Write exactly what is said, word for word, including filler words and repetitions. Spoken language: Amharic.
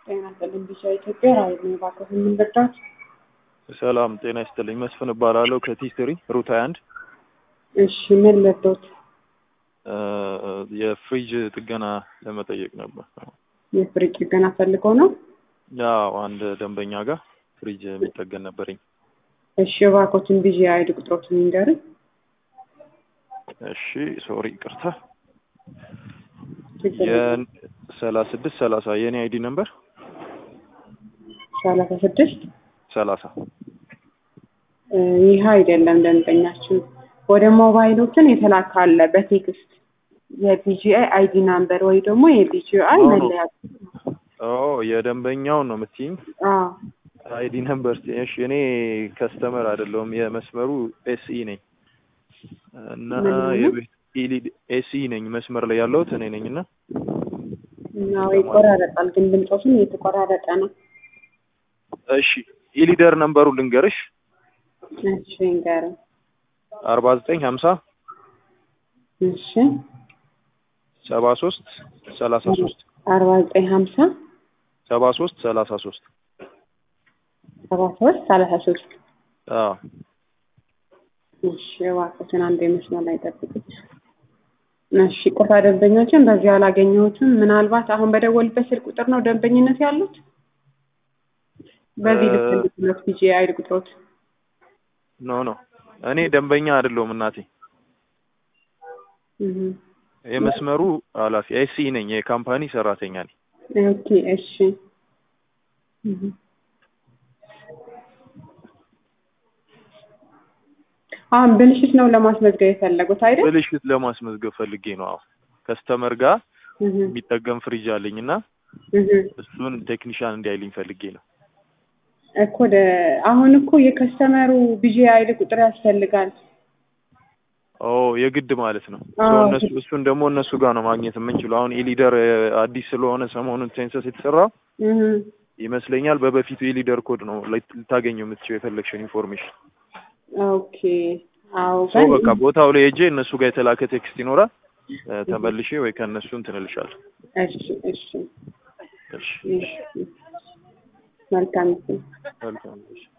ጤና ይስጥልኝ ቢሻ ኢትዮጵያ ራይድ ነው ባከው ምን ልርዳት? ሰላም ጤና ይስጥልኝ መስፍን እባላለሁ ከቲስትሪ ሩት ሃያ አንድ። እሺ ምን ልርዳት? የፍሪጅ ጥገና ለመጠየቅ ነበር። የፍሪጅ ጥገና ፈልገው ነው? ያው አንድ ደንበኛ ጋር ፍሪጅ የሚጠገን ነበርኝ። እሺ ባኮችን ቢጂ አይዲ ቁጥሮችን ይንገሩኝ። እሺ ሶሪ ይቅርታ። የሰላሳ ስድስት ሰላሳ የኔ አይዲ ነምበር ሰላሳ ስድስት ሰላሳ ይሄ አይደለም ደንበኛችን ወደ ሞባይሎችን የተላካለ በቴክስት የቢጂአይ አይዲ ነምበር ወይ ደግሞ የቢጂአይ መለያ ኦ የደንበኛው ነው የምትይኝ? አዎ አይዲ ነምበር እሺ እኔ ከስተመር አይደለሁም የመስመሩ ኤስኢ ነኝ እና የቤት ኢሊድ ኤስኢ ነኝ መስመር ላይ ያለሁት እኔ ነኝና ነው ይቆራረጣል ግን ድምጾችን እየተቆራረጠ ነው። እሺ ኢሊደር ነምበሩ ልንገርሽ። እሺ እንገር አርባ ዘጠኝ ሀምሳ እሺ ሰባ ሶስት ሰላሳ ሶስት አርባ ዘጠኝ ሀምሳ ሰባ ሶስት ሰላሳ ሶስት ሰባ ሶስት ሰላሳ ሶስት አዎ እሺ ዋቀትን አንዴ መስመር ላይ ጠብቁት። እሺ ቁጣ ደንበኞችን በዚህ አላገኘሁትም። ምናልባት አሁን በደወልበት ስልክ ቁጥር ነው ደንበኝነት ያሉት? በዚህ ልትልኩት ቢጂ አይዲ ቁጥሮት? ኖ ኖ እኔ ደንበኛ አይደለሁም እናቴ። እህ የመስመሩ ኃላፊ ኤሲ ነኝ የካምፓኒ ሰራተኛ ነኝ። ኦኬ እሺ እህ አሁን ብልሽት ነው ለማስመዝገብ የፈለጉት አይደል? ብልሽት ለማስመዝገብ ፈልጌ ነው። አዎ ከስተመር ጋር የሚጠገም ፍሪጅ አለኝና እሱን ቴክኒሻን እንዲያይልኝ ፈልጌ ነው እኮ። አሁን እኮ የከስተመሩ ቢጂ አይዲ ቁጥር ያስፈልጋል። ኦ የግድ ማለት ነው። እነሱ እሱን ደግሞ እነሱ ጋር ነው ማግኘት የምንችለው። አሁን ኢሊደር አዲስ ስለሆነ ሰሞኑን ሴንሰስ የተሰራው ይመስለኛል በበፊቱ ኢሊደር ኮድ ነው ልታገኘው የምትችለው የፈለግሽው ኢንፎርሜሽን። ኦኬ አው ሰው በቃ ቦታው ላይ ሄጄ እነሱ ጋር የተላከ ቴክስት ይኖራል ተመልሼ ወይ ከነሱ እንትን እልሻለሁ። እሺ እሺ እሺ መልካም መልካም እሺ